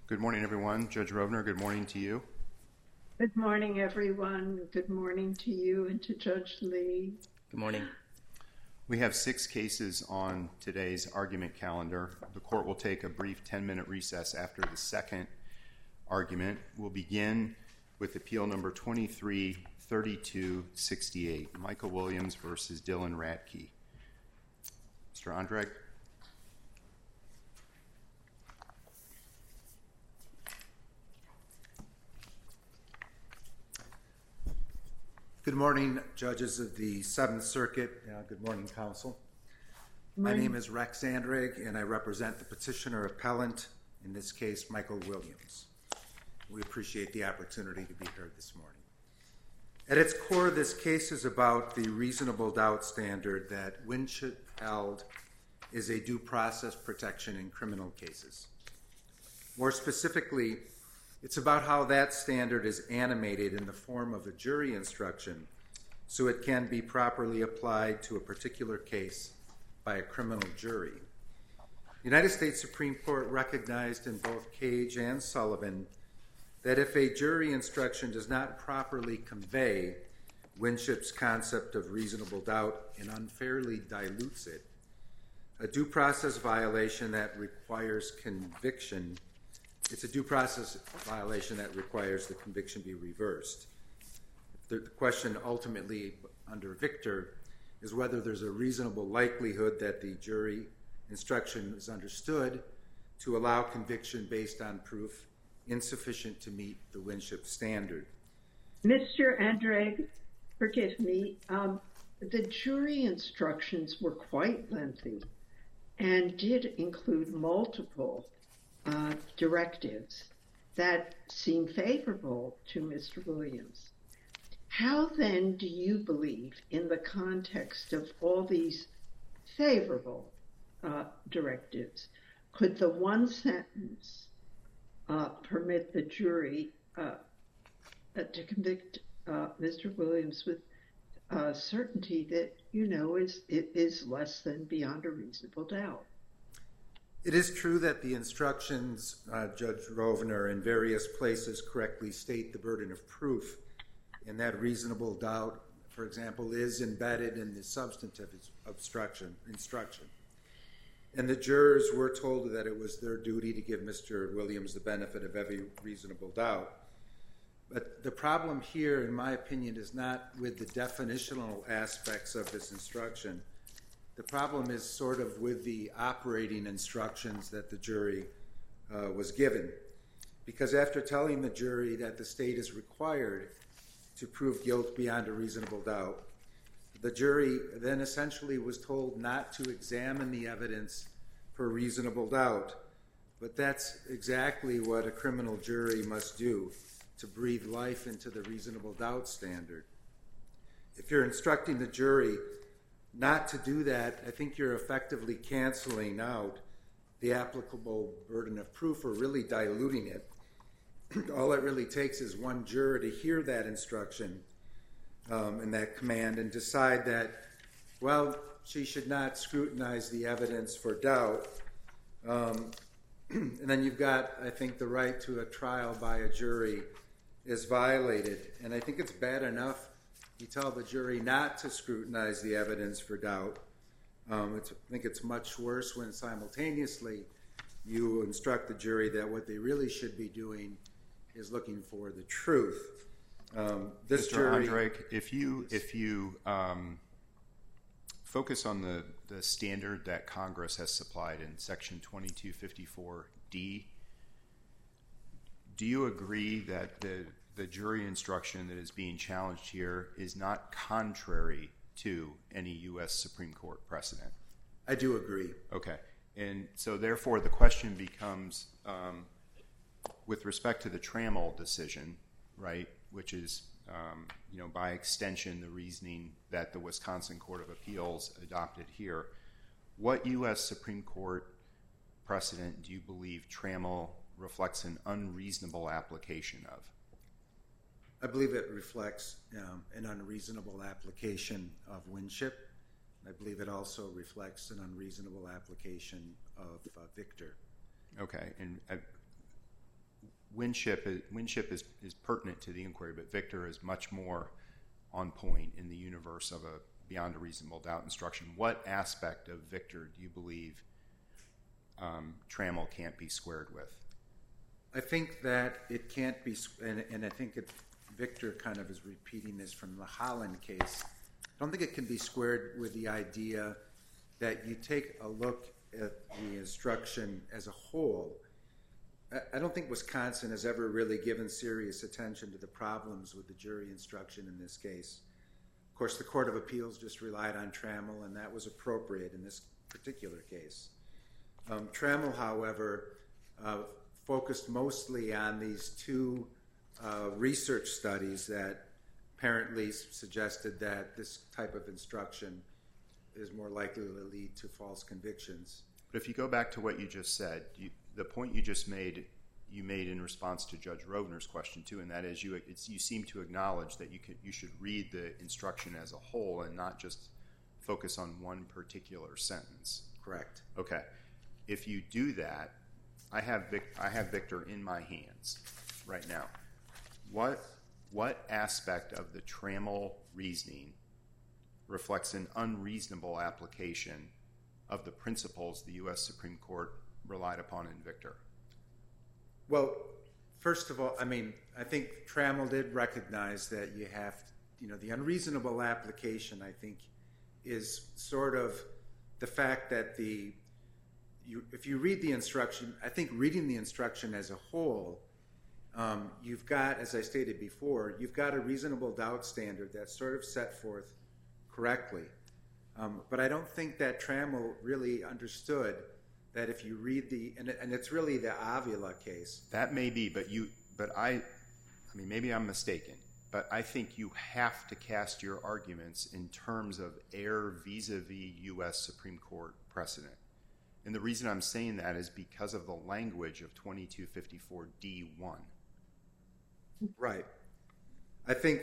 Good morning, everyone. Judge Rovner, good morning to you. Good morning, everyone. Good morning to you and to Judge Lee. Good morning. We have 6 cases on today's argument calendar. The court will take a brief 10-minute recess after the second argument. We'll begin with appeal number 23-3268, Michael Williams versus Dylan Radke. Mr. Ondreg. Good morning, judges of the Seventh Circuit. Good morning, counsel. My name is Rex Ondreg, and I represent the petitioner appellant, in this case, Michael Williams. We appreciate the opportunity to be here this morning. At its core, this case is about the reasonable doubt standard that Winship held is a due process protection in criminal cases. More specifically, it's about how that standard is animated in the form of a jury instruction so it can be properly applied to a particular case by a criminal jury. The United States Supreme Court recognized in both Cage and Sullivan that if a jury instruction does not properly convey Winship's concept of reasonable doubt and unfairly dilutes it, a due process violation that requires conviction, it's a due process violation that requires the conviction be reversed. The question ultimately under Victor is whether there's a reasonable likelihood that the jury instruction is understood to allow conviction based on proof insufficient to meet the Winship standard. Mr. Ondreg, forgive me, the jury instructions were quite lengthy and did include multiple directives that seem favorable to Mr. Williams. How then do you believe, in the context of all these favorable directives, could the one sentence permit the jury to convict Mr. Williams with certainty that, it is less than beyond a reasonable doubt? It is true that the instructions, Judge Rovner, in various places correctly state the burden of proof, and that reasonable doubt, for example, is embedded in the substantive instruction. And the jurors were told that it was their duty to give Mr. Williams the benefit of every reasonable doubt. But the problem here, in my opinion, is not with the definitional aspects of this instruction. The problem is sort of with the operating instructions that the jury was given. Because after telling the jury that the state is required to prove guilt beyond a reasonable doubt, the jury then essentially was told not to examine the evidence for reasonable doubt. But that's exactly what a criminal jury must do, to breathe life into the reasonable doubt standard. If you're instructing the jury not to do that, I think you're effectively canceling out the applicable burden of proof or really diluting it. All it really takes is one juror to hear that instruction and that command and decide that, well, she should not scrutinize the evidence for doubt. And then you've got, I think, the right to a trial by a jury is violated. And I think it's bad enough you tell the jury not to scrutinize the evidence for doubt. I think it's much worse when simultaneously you instruct the jury that what they really should be doing is looking for the truth. Mr. Ondreg, if you focus on the standard that Congress has supplied in Section 2254D, do you agree that the jury instruction that is being challenged here is not contrary to any U.S. Supreme Court precedent? I do agree. Okay. And so therefore the question becomes, with respect to the Trammell decision, right, which is, by extension, the reasoning that the Wisconsin Court of Appeals adopted here, what U.S. Supreme Court precedent do you believe Trammell reflects an unreasonable application of? I believe it reflects an unreasonable application of Winship. I believe it also reflects an unreasonable application of Victor. Okay. And Winship is pertinent to the inquiry, but Victor is much more on point in the universe of a beyond a reasonable doubt instruction. What aspect of Victor do you believe Trammell can't be squared with? I think that it can't be, and I think Victor kind of is repeating this from the Holland case. I don't think it can be squared with the idea that you take a look at the instruction as a whole. I don't think Wisconsin has ever really given serious attention to the problems with the jury instruction in this case. Of course, the Court of Appeals just relied on Trammell, and that was appropriate in this particular case. Trammell, however, focused mostly on these two research studies that apparently suggested that this type of instruction is more likely to lead to false convictions. But if you go back to what you just said, the point you just made, you made in response to Judge Rovner's question too, and that is you seem to acknowledge that you should read the instruction as a whole and not just focus on one particular sentence. Correct. Okay. If you do that, I have Victor in my hands right now. What aspect of the Trammell reasoning reflects an unreasonable application of the principles the U.S. Supreme Court relied upon in Victor? Well, first of all, I think Trammell did recognize that you have, the unreasonable application, I think, is sort of the fact that if you read the instruction, I think reading the instruction as a whole, you've got, as I stated before, you've got a reasonable doubt standard that's sort of set forth correctly. But I don't think that Trammell really understood that if you read and it's really the Avila case. That may be, but maybe I'm mistaken, but I think you have to cast your arguments in terms of error vis-a-vis U.S. Supreme Court precedent. And the reason I'm saying that is because of the language of 2254 D1. Right. I think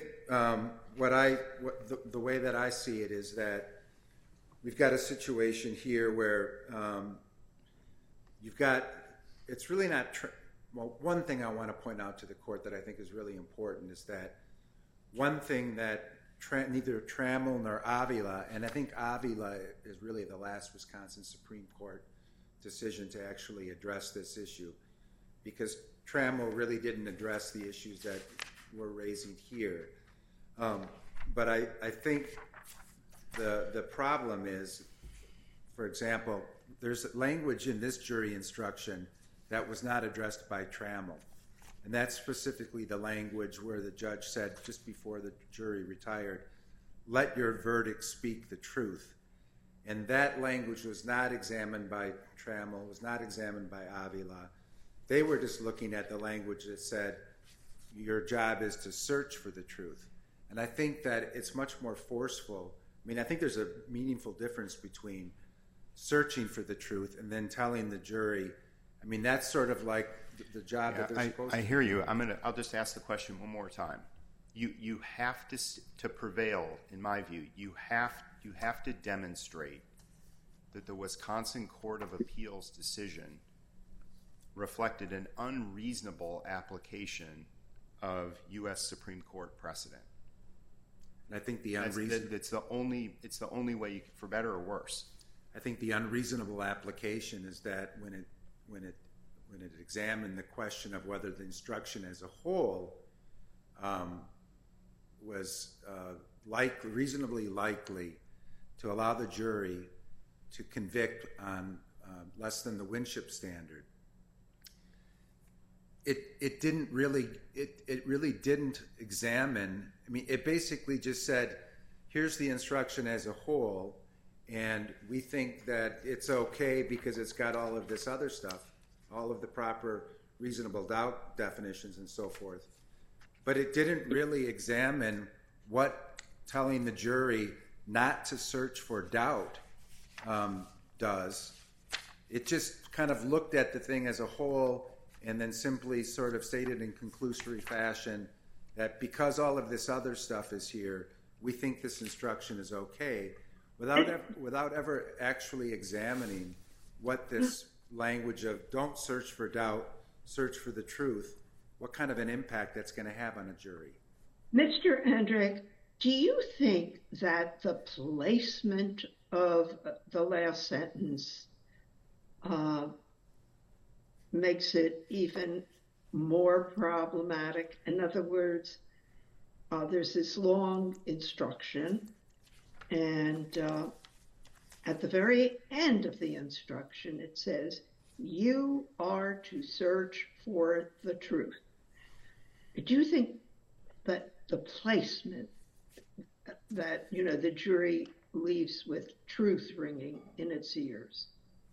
the way that I see it is that we've got a situation here where it's really not, one thing I want to point out to the court that I think is really important is that one thing that neither Trammell nor Avila, and I think Avila is really the last Wisconsin Supreme Court decision to actually address this issue, because Trammell really didn't address the issues that we're raising here. But I think the problem is, for example, there's language in this jury instruction that was not addressed by Trammell. And that's specifically the language where the judge said just before the jury retired, "Let your verdict speak the truth." And that language was not examined by Trammell, was not examined by Avila. They were just looking at the language that said, your job is to search for the truth. And I think that it's much more forceful. I think there's a meaningful difference between searching for the truth and then telling the jury. That's sort of like the job that they're supposed to do. I hear you. I'll just ask the question one more time. You have to prevail, in my view, you have to demonstrate that the Wisconsin Court of Appeals decision reflected an unreasonable application of U.S. Supreme Court precedent. And I think it's the only way you can, for better or worse. I think the unreasonable application is that when it examined the question of whether the instruction as a whole was reasonably likely to allow the jury to convict on less than the Winship standard, it really didn't examine. It basically just said, here's the instruction as a whole, and we think that it's okay because it's got all of this other stuff, all of the proper reasonable doubt definitions and so forth. But it didn't really examine what telling the jury not to search for doubt does. It just kind of looked at the thing as a whole and then simply sort of stated in conclusory fashion that because all of this other stuff is here, we think this instruction is okay, without ever actually examining what this language of don't search for doubt, search for the truth, what kind of an impact that's going to have on a jury. Mr. Andrick, do you think that the placement of the last sentence makes it even more problematic? In other words, there's this long instruction, and at the very end of the instruction, it says, "You are to search for the truth." Do you think that the placement that, the jury leaves with truth ringing in its ears?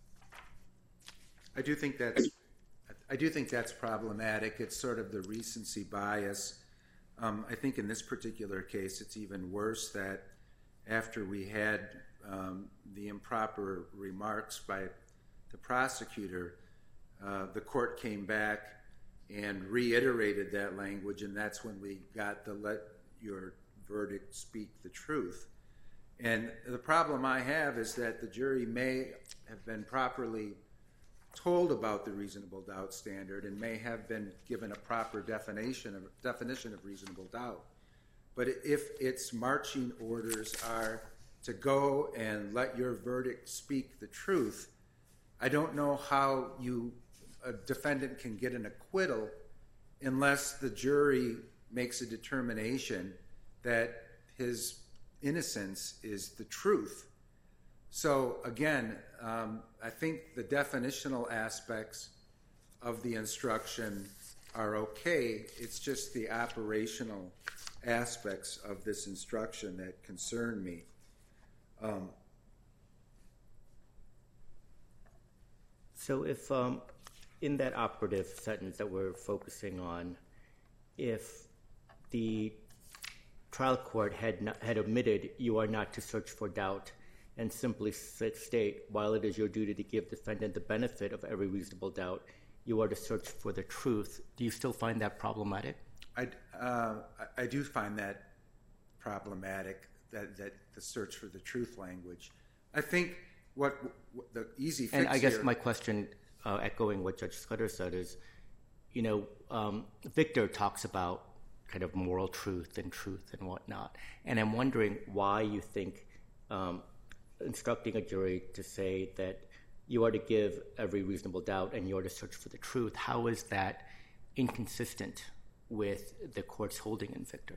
I do think that's problematic. It's sort of the recency bias. I think in this particular case, it's even worse that after we had the improper remarks by the prosecutor, the court came back and reiterated that language, and that's when we got the "let your verdict speak the truth." And the problem I have is that the jury may have been properly told about the reasonable doubt standard and may have been given a proper definition of reasonable doubt. But if its marching orders are to go and let your verdict speak the truth, I don't know how a defendant can get an acquittal unless the jury makes a determination that his innocence is the truth. So again, I think the definitional aspects of the instruction are okay. It's just the operational aspects of this instruction that concern me. So if in that operative sentence that we're focusing on, if the trial court had omitted "you are not to search for doubt" and simply state, "while it is your duty to give defendant the benefit of every reasonable doubt, you are to search for the truth," do you still find that problematic? I do find that problematic, that the search for the truth language. I think what the easy fix and I guess here, my question, echoing what Judge Scudder said, is, Victor talks about kind of moral truth and whatnot, and I'm wondering why you think instructing a jury to say that you are to give every reasonable doubt and you are to search for the truth, how is that inconsistent with the court's holding in Victor?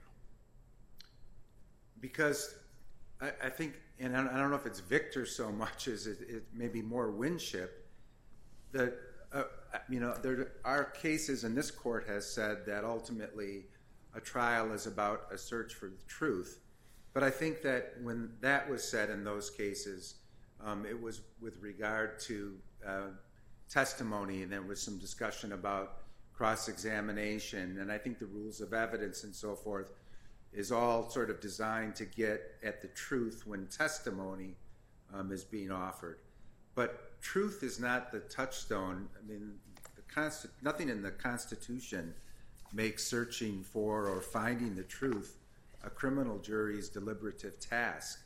Because I think, and I don't know if it's Victor so much as it may be more Winship, that there are cases, and this court has said that ultimately a trial is about a search for the truth. But I think that when that was said in those cases, it was with regard to testimony, and there was some discussion about cross-examination, and I think the rules of evidence and so forth is all sort of designed to get at the truth when testimony is being offered. But truth is not the touchstone. I mean, nothing in the Constitution makes searching for or finding the truth a criminal jury's deliberative task.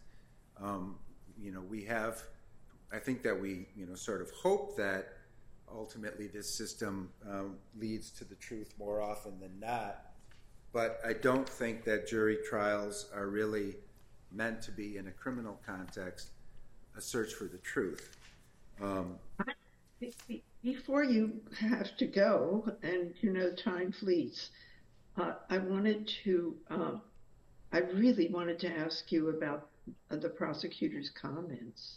I think that we sort of hope that ultimately this system leads to the truth more often than not. But I don't think that jury trials are really meant to be, in a criminal context, a search for the truth. Before you have to go, and time flees, I really wanted to ask you about the prosecutor's comments.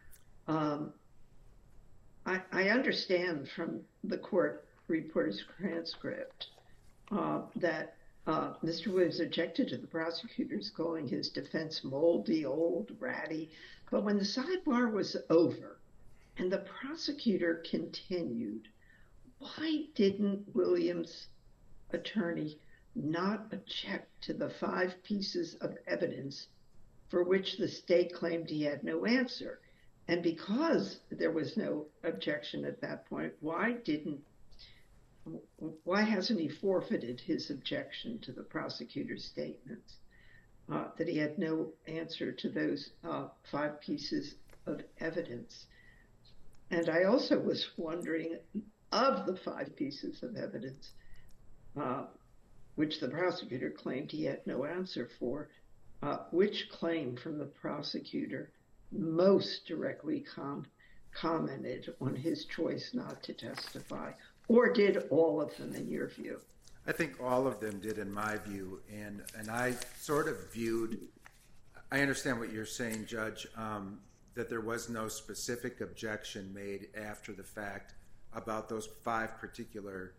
I understand from the court reporter's transcript that Mr. Williams objected to the prosecutor's calling his defense moldy, old, ratty. But when the sidebar was over and the prosecutor continued, why didn't Williams' attorney not object to the 5 pieces of evidence for which the state claimed he had no answer? And because there was no objection at that point, why hasn't he forfeited his objection to the prosecutor's statements that he had no answer to those 5 pieces of evidence? And I also was wondering, of the 5 pieces of evidence, which the prosecutor claimed he had no answer for, which claim from the prosecutor most directly commented on his choice not to testify? Or did all of them, in your view? I think all of them did, in my view, and I sort of viewed, I understand what you're saying, Judge, that there was no specific objection made after the fact about those 5 particular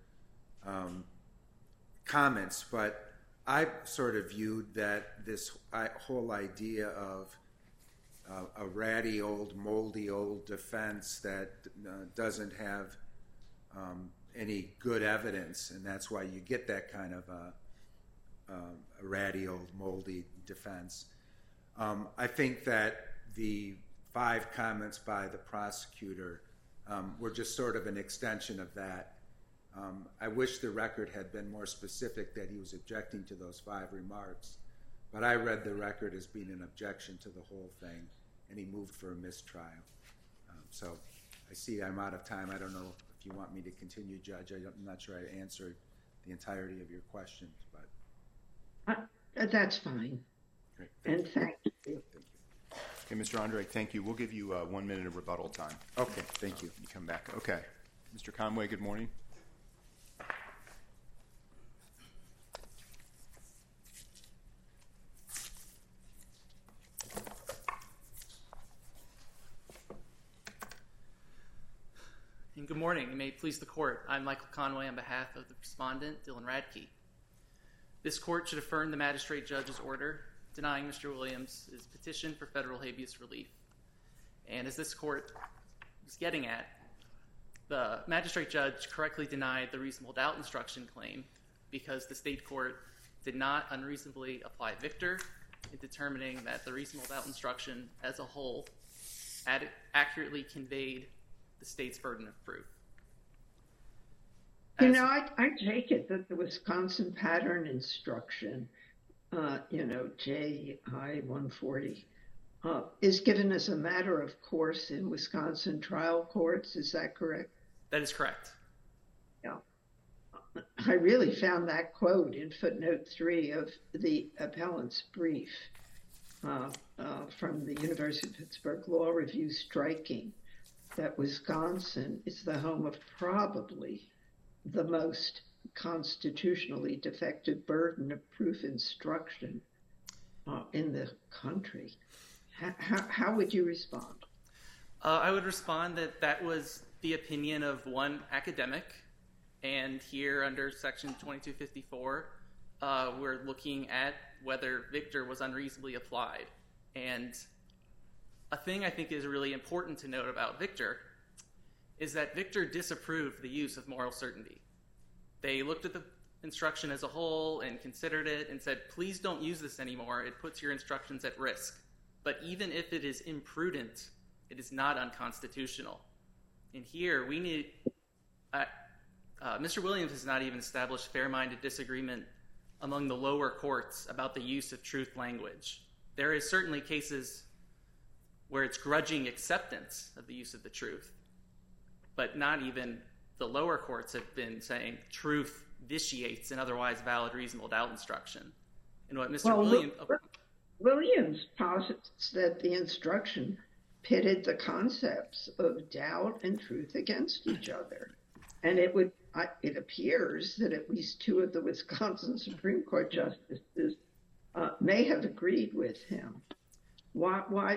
comments, but I sort of viewed that this whole idea of a ratty old, moldy old defense that doesn't have any good evidence, and that's why you get that kind of a ratty old, moldy defense. I think that the 5 comments by the prosecutor were just sort of an extension of that. I wish the record had been more specific that he was objecting to those 5 remarks, but I read the record as being an objection to the whole thing, and he moved for a mistrial. So I see I'm out of time. I don't know if you want me to continue, Judge. I'm not sure I answered the entirety of your questions, but that's fine. great. And thank you. Thank you. Okay, Mr. Andre, thank you. We'll give you 1 minute of rebuttal time. Okay, thank you. You come back. Okay. Mr. Conway, good morning. And good morning, and may it please the court. I'm Michael Conway on behalf of the respondent, Dylan Radke. This court should affirm the magistrate judge's order denying Mr. Williams' petition for federal habeas relief. And as this court is getting at, the magistrate judge correctly denied the reasonable doubt instruction claim because the state court did not unreasonably apply Victor in determining that the reasonable doubt instruction as a whole accurately conveyed the state's burden of proof. I take it that the Wisconsin pattern instruction, JI 140, is given as a matter of course in Wisconsin trial courts. Is that correct? That is correct. Yeah. I really found that quote in footnote 3 of the appellant's brief from the University of Pittsburgh Law Review striking that Wisconsin is the home of probably the most constitutionally defective burden of proof instruction in the country. How would you respond? I would respond that that was the opinion of one academic, and here under Section 2254, we're looking at whether Victor was unreasonably applied. And a thing I think is really important to note about Victor is that Victor disapproved the use of moral certainty. They looked at the instruction as a whole and considered it and said, please don't use this anymore. It puts your instructions at risk. But even if it is imprudent, it is not unconstitutional. And here we need, Mr. Williams has not even established fair-minded disagreement among the lower courts about the use of truth language. There is certainly cases where it's grudging acceptance of the use of the truth, but not even the lower courts have been saying truth vitiates an otherwise valid reasonable doubt instruction. And what Mr. Williams posits that the instruction pitted the concepts of doubt and truth against each other. And it appears that at least 2 of the Wisconsin Supreme Court justices may have agreed with him. Why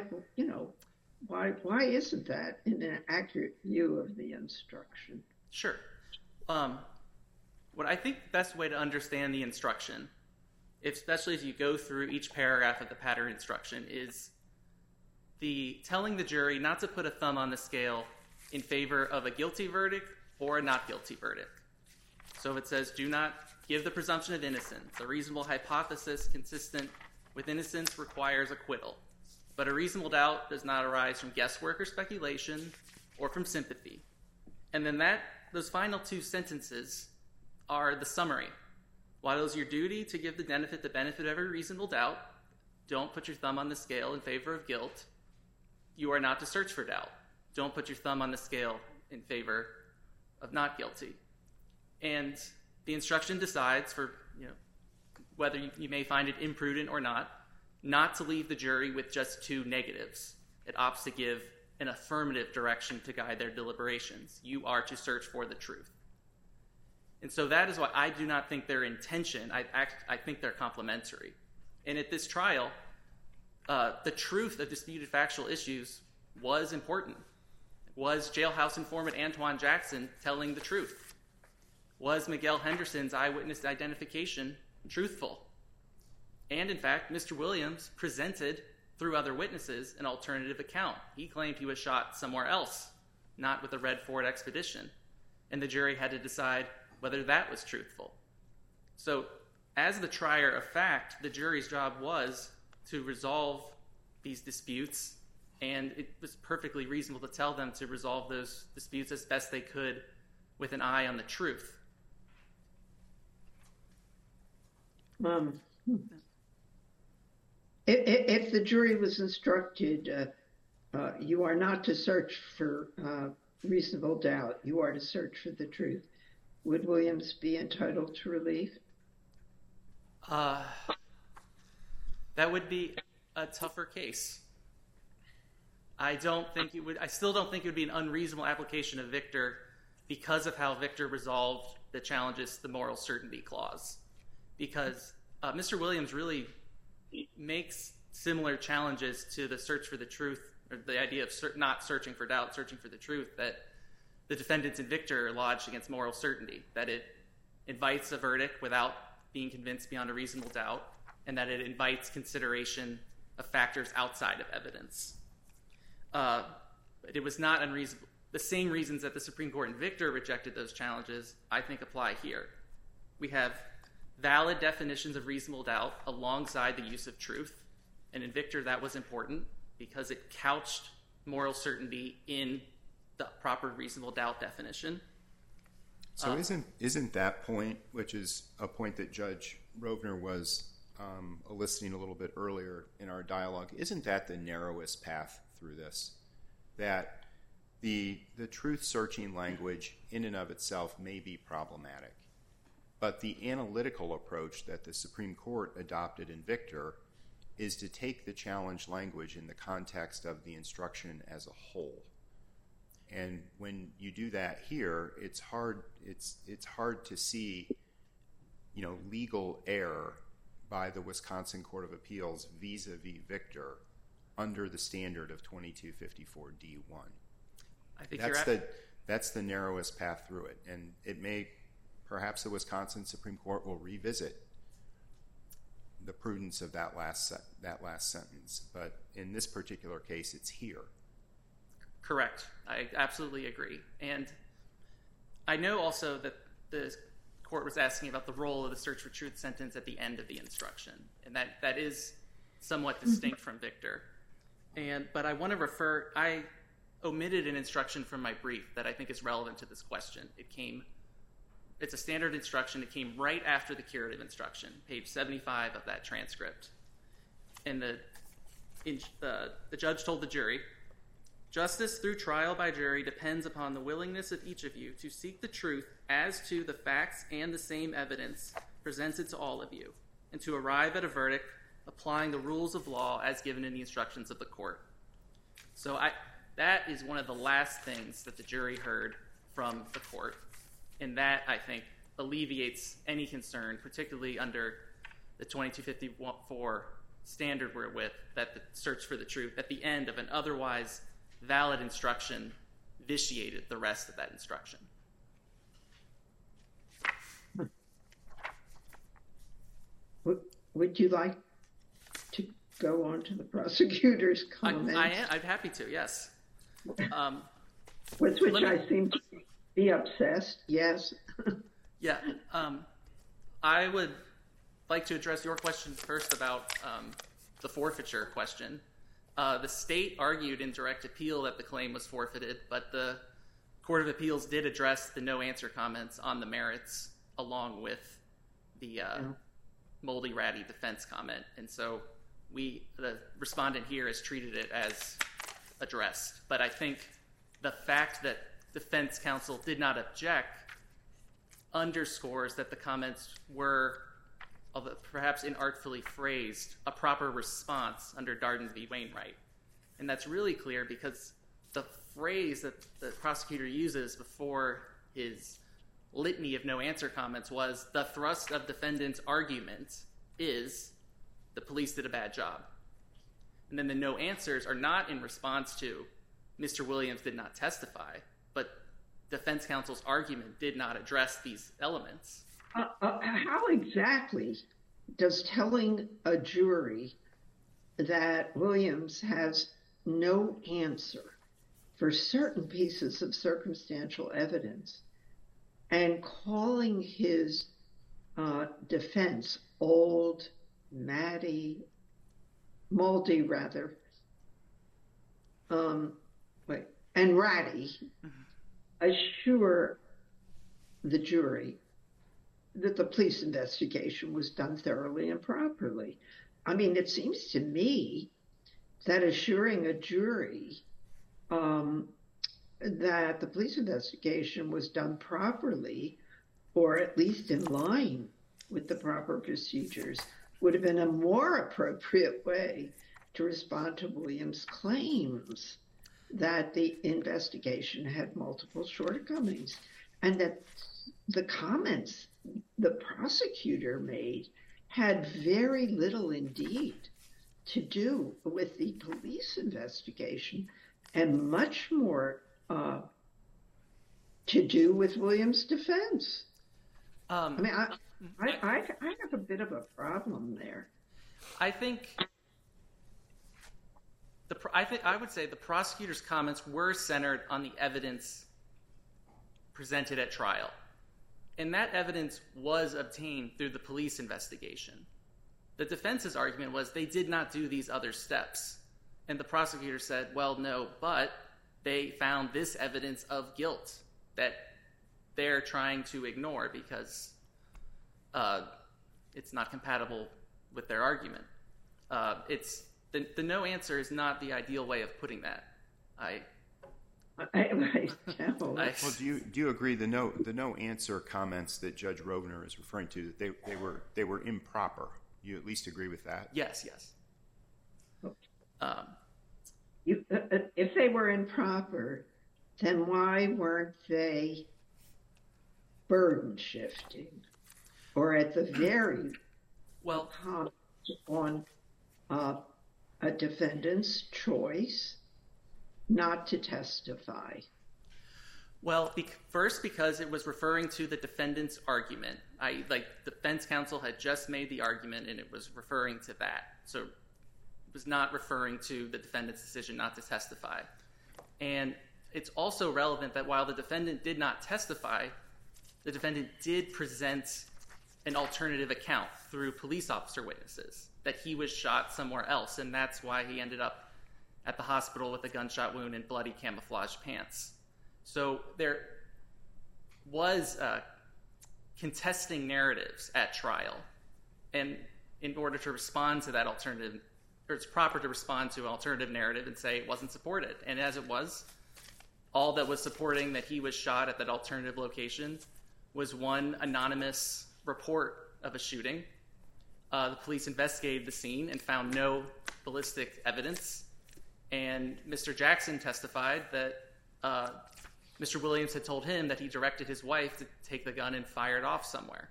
isn't that in an accurate view of the instruction? Sure. What I think the best way to understand the instruction, especially as you go through each paragraph of the pattern instruction, is the telling the jury not to put a thumb on the scale in favor of a guilty verdict or a not guilty verdict. So if it says, do not give the presumption of innocence, a reasonable hypothesis consistent with innocence requires acquittal, but a reasonable doubt does not arise from guesswork or speculation or from sympathy. And then those final 2 sentences are the summary. While it is your duty to give the benefit of every reasonable doubt, don't put your thumb on the scale in favor of guilt. You are not to search for doubt. Don't put your thumb on the scale in favor of not guilty. And the instruction decides for whether you may find it imprudent or not to leave the jury with just two negatives. It opts to give an affirmative direction to guide their deliberations. You are to search for the truth. And so that is why I do not think they're in tension. I think they're complementary. And at this trial, the truth of disputed factual issues was important. Was jailhouse informant Antoine Jackson telling the truth? Was Miguel Henderson's eyewitness identification truthful? And in fact, Mr. Williams presented, through other witnesses, an alternative account. He claimed he was shot somewhere else, not with the Red Ford expedition. And the jury had to decide whether that was truthful. So as the trier of fact, the jury's job was to resolve these disputes, and it was perfectly reasonable to tell them to resolve those disputes as best they could with an eye on the truth. If the jury was instructed, you are not to search for reasonable doubt, you are to search for the truth, would Williams be entitled to relief? That would be a tougher case. I still don't think it would be an unreasonable application of Victor because of how Victor resolved the challenges to the moral certainty clause. Because Mr. Williams really makes similar challenges to the search for the truth, or the idea of not searching for doubt, searching for the truth, that the defendants in Victor lodged against moral certainty, that it invites a verdict without being convinced beyond a reasonable doubt, and that it invites consideration of factors outside of evidence. It was not unreasonable. The same reasons that the Supreme Court in Victor rejected those challenges, I think, apply here. We have valid definitions of reasonable doubt alongside the use of truth. And in Victor, that was important because it couched moral certainty in the proper reasonable doubt definition. So isn't that point, which is a point that Judge Rovner was eliciting a little bit earlier in our dialogue, isn't that the narrowest path through this? That the truth-searching language in and of itself may be problematic, but the analytical approach that the Supreme Court adopted in Victor is to take the challenge language in the context of the instruction as a whole. And when you do that here, it's hard to see, legal error by the Wisconsin Court of Appeals vis-a-vis Victor under the standard of 2254 D1. I think that's the narrowest path through it, and perhaps the Wisconsin Supreme Court will revisit the prudence of that last sentence, but in this particular case, it's here. Correct. I absolutely agree. And I know also that the court was asking about the role of the search for truth sentence at the end of the instruction, and that is somewhat distinct from Victor. But I want to I omitted an instruction from my brief that I think is relevant to this question. It's a standard instruction. It came right after the curative instruction, page 75 of that transcript. And the judge told the jury, "Justice through trial by jury depends upon the willingness of each of you to seek the truth as to the facts and the same evidence presented to all of you, and to arrive at a verdict applying the rules of law as given in the instructions of the court." So that is one of the last things that the jury heard from the court. And that, I think, alleviates any concern, particularly under the 2254 standard we're with, that the search for the truth at the end of an otherwise valid instruction vitiated the rest of that instruction. Would you like to go on to the prosecutor's comments? I'm happy to, yes. With which I seem to be obsessed, yes. Yeah. I would like to address your question first about the forfeiture question. The state argued in direct appeal that the claim was forfeited, but the Court of Appeals did address the no answer comments on the merits along with the moldy ratty defense comment. And so the respondent here has treated it as addressed. But I think the fact that defense counsel did not object underscores that the comments were, although perhaps inartfully phrased, a proper response under Darden v. Wainwright. And that's really clear because the phrase that the prosecutor uses before his litany of no answer comments was, the thrust of defendant's argument is the police did a bad job. And then the no answers are not in response to Mr. Williams did not testify, but defense counsel's argument did not address these elements. How exactly does telling a jury that Williams has no answer for certain pieces of circumstantial evidence and calling his defense old, moldy rather, and ratty, assure the jury that the police investigation was done thoroughly and properly? I mean, it seems to me that assuring a jury that the police investigation was done properly, or at least in line with the proper procedures, would have been a more appropriate way to respond to Williams' claims that the investigation had multiple shortcomings and that the comments the prosecutor made had very little indeed to do with the police investigation and much more to do with Williams' defense. I mean, I have a bit of a problem there. I would say the prosecutor's comments were centered on the evidence presented at trial. And that evidence was obtained through the police investigation. The defense's argument was they did not do these other steps. And the prosecutor said, well, no, but they found this evidence of guilt that they're trying to ignore because it's not compatible with their argument. The no answer is not the ideal way of putting that. Well, do you agree the no answer comments that Judge Rovner is referring to, that they were improper? You at least agree with that? Yes. If they were improper, then why weren't they burden shifting, or at the very on a defendant's choice not to testify? Well, first, because it was referring to the defendant's argument. Defense counsel had just made the argument, and it was referring to that. So it was not referring to the defendant's decision not to testify. And it's also relevant that while the defendant did not testify, the defendant did present an alternative account through police officer witnesses that he was shot somewhere else, and that's why he ended up at the hospital with a gunshot wound and bloody camouflage pants. So there was contesting narratives at trial, and in order to respond to that alternative, or it's proper to respond to an alternative narrative and say it wasn't supported. And as it was, all that was supporting that he was shot at that alternative location was one anonymous report of a shooting. The police investigated the scene and found no ballistic evidence. And Mr. Jackson testified that Mr. Williams had told him that he directed his wife to take the gun and fire it off somewhere.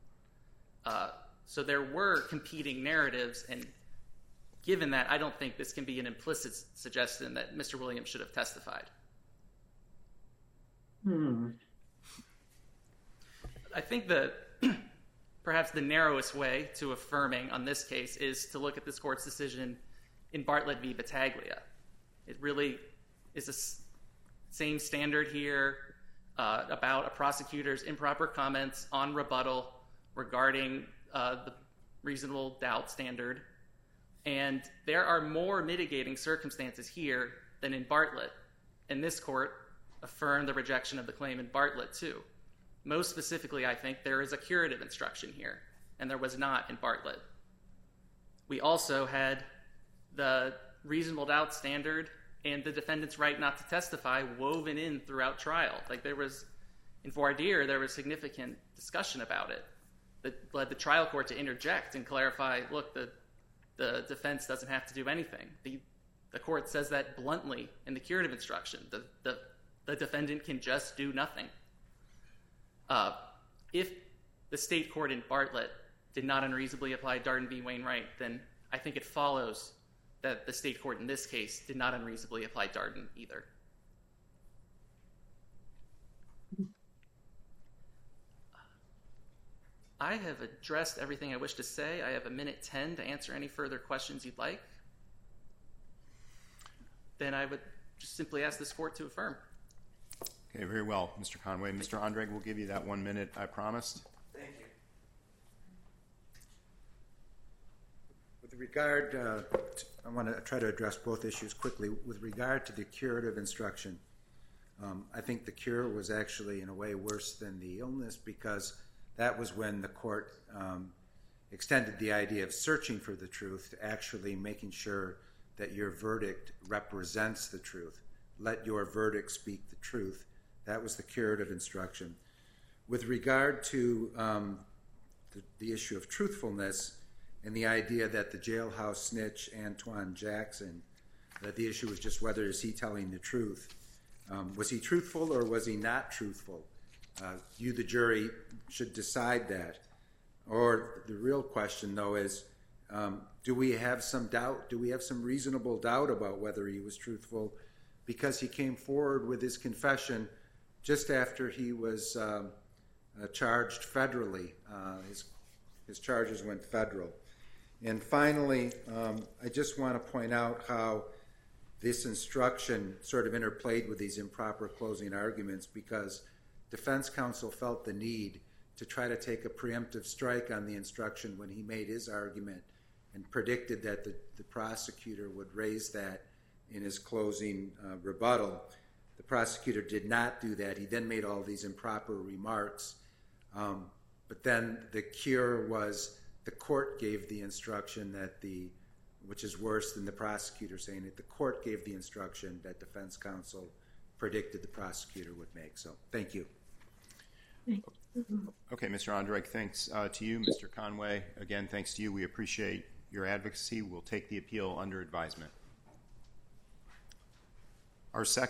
So there were competing narratives, and given that, I don't think this can be an implicit suggestion that Mr. Williams should have testified. I think that perhaps the narrowest way to affirming on this case is to look at this court's decision in Bartlett v. Battaglia. It really is the same standard here about a prosecutor's improper comments on rebuttal regarding the reasonable doubt standard. And there are more mitigating circumstances here than in Bartlett. And this court affirmed the rejection of the claim in Bartlett, too. Most specifically, I think, there is a curative instruction here, and there was not in Bartlett. We also had the reasonable doubt standard and the defendant's right not to testify woven in throughout trial. There was In voir dire, there was significant discussion about it that led the trial court to interject and clarify, look, the defense doesn't have to do anything. The court says that bluntly in the curative instruction. The defendant can just do nothing. If the state court in Bartlett did not unreasonably apply Darden v. Wainwright, then I think it follows that the state court in this case did not unreasonably apply Darden either. I have addressed everything I wish to say. I have a minute 10 to answer any further questions you'd like. Then I would just simply ask this court to affirm. Okay, very well, Mr. Conway. Mr. Ondrej, we'll give you that 1 minute I promised. Thank you. With regard, I want to try to address both issues quickly. With regard to the curative instruction, I think the cure was actually in a way worse than the illness, because that was when the court extended the idea of searching for the truth to actually making sure that your verdict represents the truth. Let your verdict speak the truth. That was the curative instruction. With regard to the issue of truthfulness and the idea that the jailhouse snitch, Antoine Jackson, that the issue was just whether is he telling the truth. Was he truthful or was he not truthful? You, the jury, should decide that. Or the real question, though, is do we have some doubt? Do we have some reasonable doubt about whether he was truthful because he came forward with his confession just after he was charged federally? His charges went federal. And finally, I just want to point out how this instruction sort of interplayed with these improper closing arguments, because defense counsel felt the need to try to take a preemptive strike on the instruction when he made his argument and predicted that the prosecutor would raise that in his closing rebuttal. The prosecutor did not do that. He then made all these improper remarks. But then the cure was the court gave the instruction which is worse than the prosecutor saying it, the court gave the instruction that defense counsel predicted the prosecutor would make. So thank you. Okay, Mr. Ondrej, thanks to you. Mr. Conway, again, thanks to you. We appreciate your advocacy. We'll take the appeal under advisement. Our second